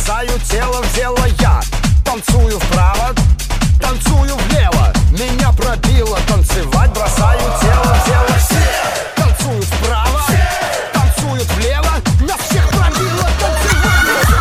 бросаю тело в дело я. Танцую вправо, танцую влево. Меня пробило танцевать, бросаю тело в дело. Все танцуют вправо, танцуют влево. Нас всех пробило танцевать.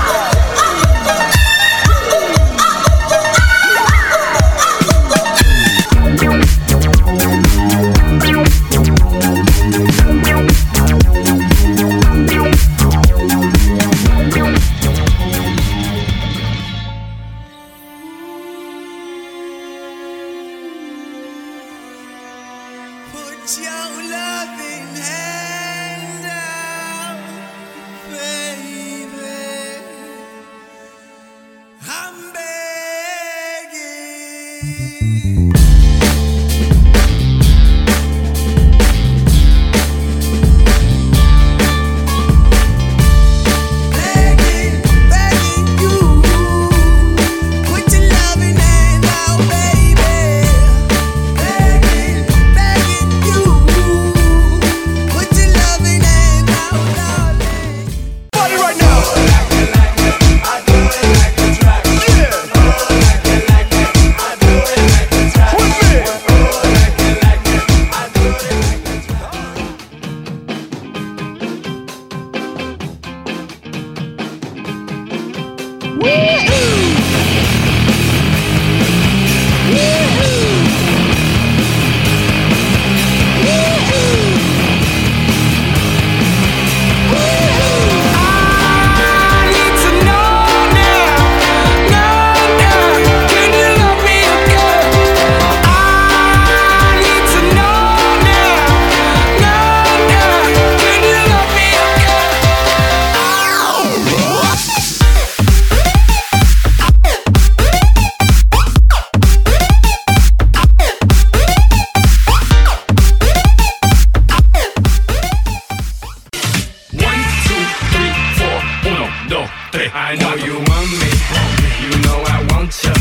I know you want me, you know I want you.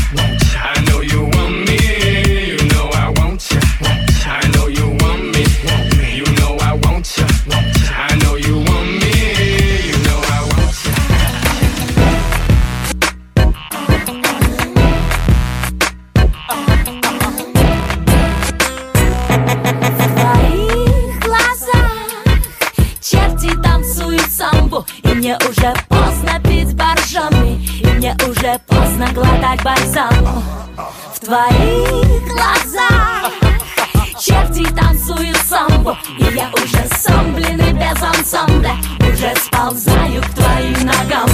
I know you want me, you know I want you. I know you want me, you know I want you. I know you want me, you know I want you. В твоих глазах черти танцуют самбо, и мне уже поздно пить боржоми, и мне уже поздно глотать бальзаму. В твоих глазах черти танцуют самбо, и я уже сам, блин, и без ансамбля уже сползаю к твоим ногам.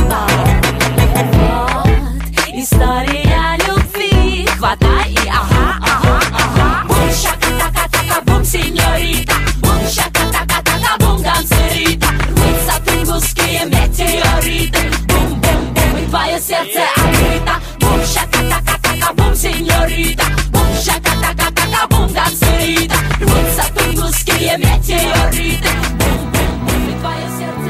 Вот история любви, хватай и ага, ага, ага. Бум, шака-така-така, бум, сеньорита, бум, шака-така-така, бум, дансерита. Рвутся тунгусские метеориты, бум-бум-бум, и твое сердце открыто. Бум, шака-така-така, бум, сеньорита, бум, шака-така-така, бум, дансерита. Рвутся тунгусские метеориты, бум-бум-бум, и твое сердце.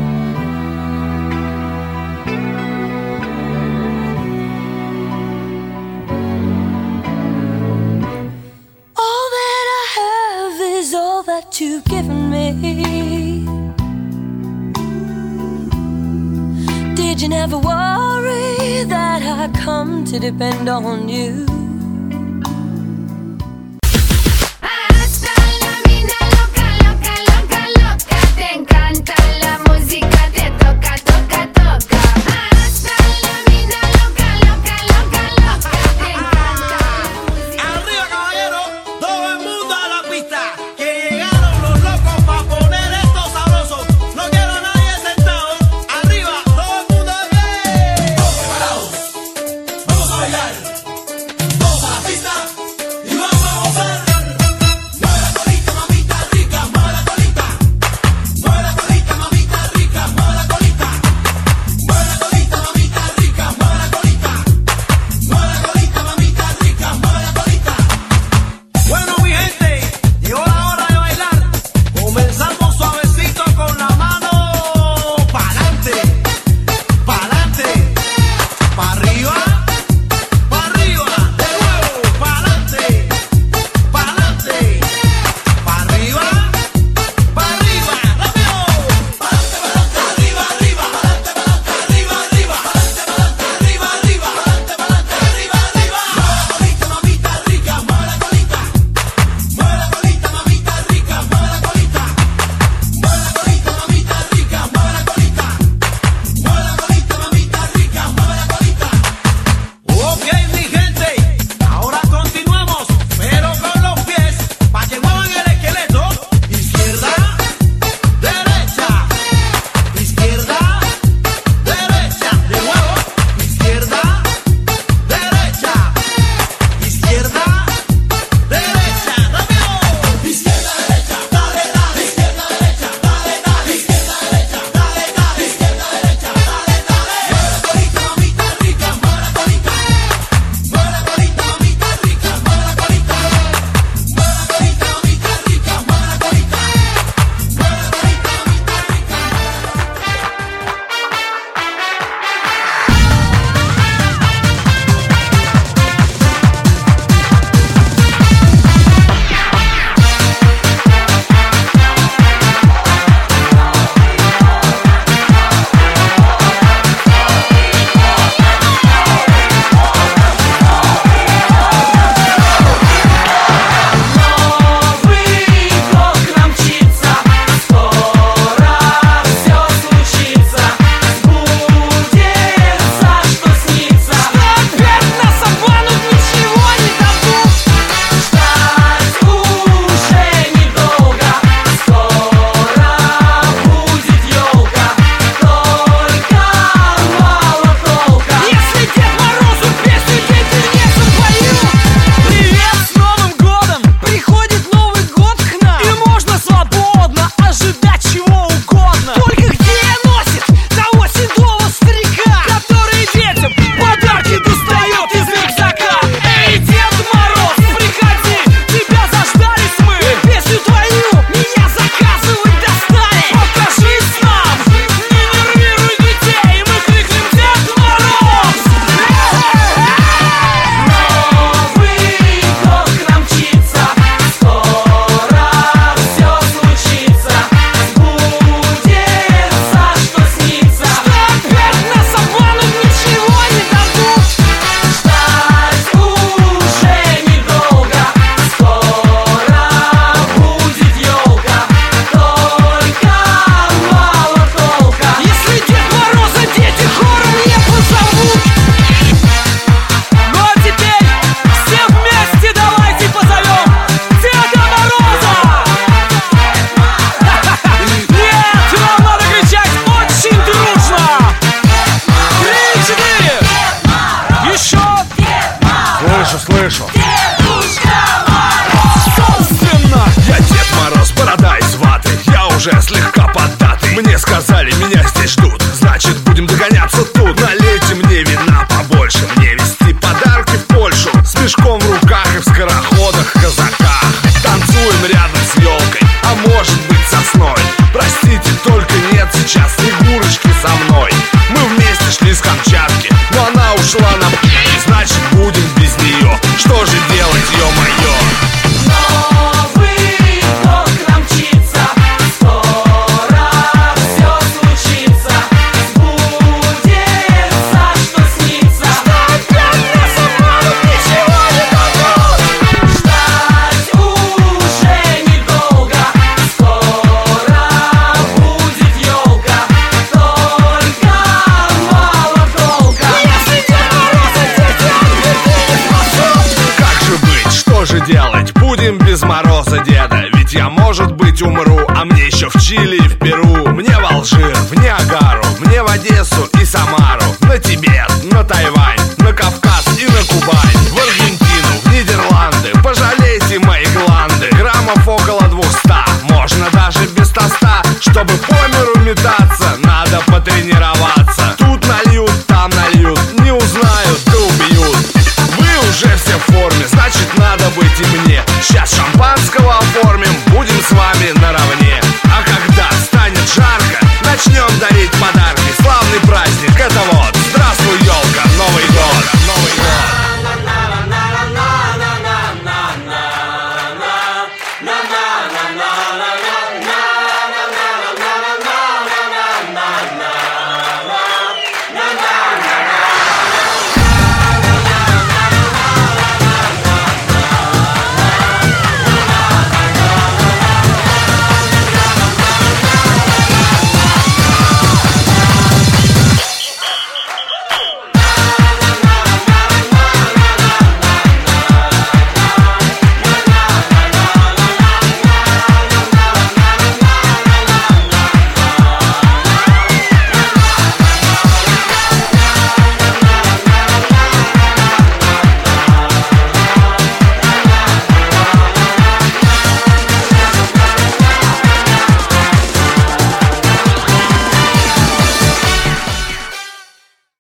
All that I have is all that you've given me. Did you never worry that I come to depend on you? Hasta la mina loca, loca, loca, loca. Te encanta la música, te toca, toca, toca. Hasta la mina loca, loca, loca, loca. Te encanta la música. Arriba, caballero, todo el mundo a la pista. Que llegaron los locos para poner esto sabroso. No quiero a nadie sentado. Arriba, todo el mundo de pie. Todos preparados. Vamos a bailar. разгоняться тут. Налейте мне вина побольше, мне везти подарки в Польшу, с мешком в руках и в скороходах, казаках. Танцуем рядом с елкой, а может быть сосной. Простите, только нет сейчас Снегурочки со мной. Мы вместе шли с Камчатки, но она ушла на значит будем без нее. Что же делать, ё-моё? Новый год нам мчится, скоро все случится, сбудется, что снится, что опять нас обманут, ничего не дадут. Ждать уже недолго, скоро будет елка, только мало толка. Если Дед Мороз, Как же быть, что же делать? Будем без Мороза деда. Ведь я, может быть, умру, а мне еще в Чили и в Перу. Мне в Алжир, в Ниагару, мне в Одессу и Самару, на Тибет, на Тайвань.